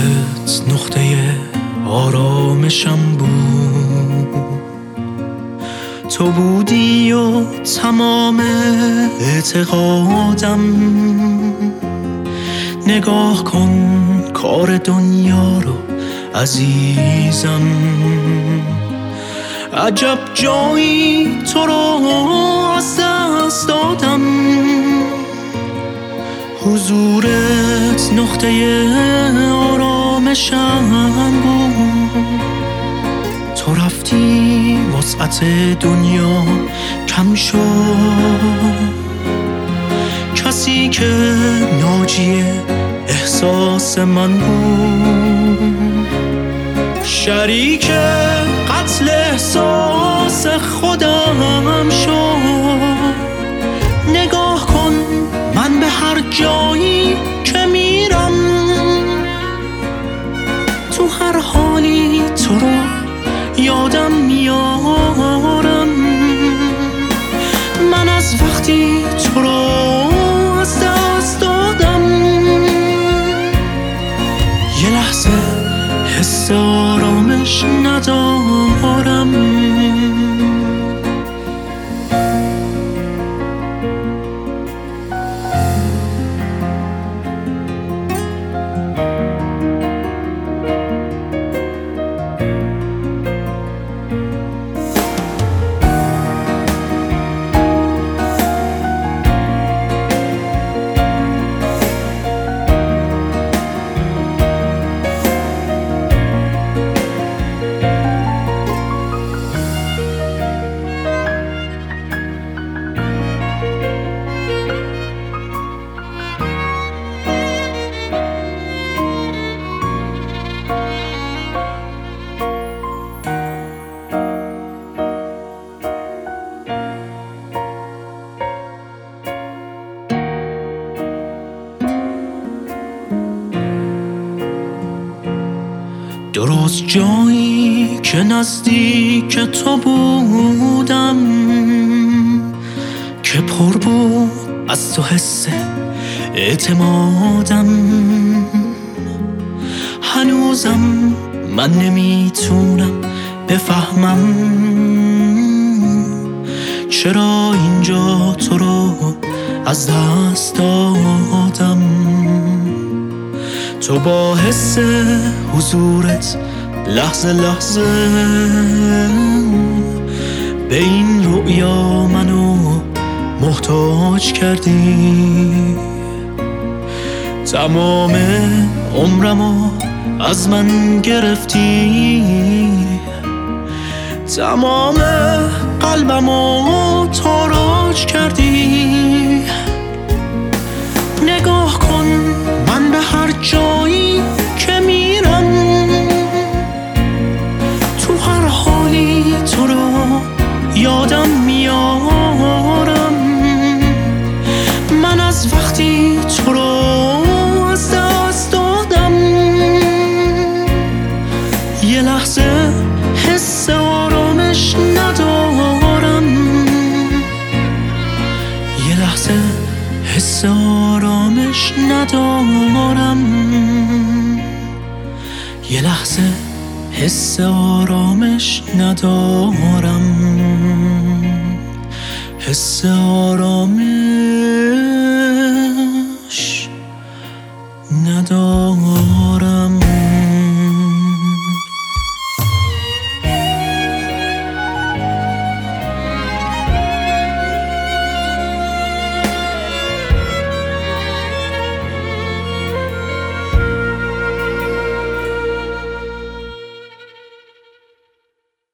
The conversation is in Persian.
حضورت نقطه آرامشم بود، تو بودی و تمام اعتقادم. نگاه کن کار دنیا رو عزیزم، عجب جایی تو رو از دست دادم. حضورت نقطه آرامشم بود، تو رفتی وسعت دنیا کم شد. کسی که ناجی احساس من بود، شریک قتل احساس خودم شد. نگاه کن من به هر جایی که میرم، تو هر حالی تو رو یادم میارم. من از وقتی تو رو از دست دادم، یه لحظه حس آرامش ندارم. درست جایی که نزدیک تو بودم، که پر بود از تو حس اعتمادم. هنوزم من نمیتونم بفهمم چرا اینجا تو رو از دست دادم. تو با حس حضورت لحظه لحظه به این رؤیا منو محتاج کردی. تمام عمرمو از من گرفتی، تمام قلبمو تاراج کردی. نگاه کن من به هر جایی که میرم، تو هر حالی تو رو یادم میارم. من از وقتی تو رو از دست دادم، یه لحظه حس آرامش ندارم. یه لحظه حس آرامش ندارم. یه لحظه حس آرامش ندارم. حس آرامش ندارم.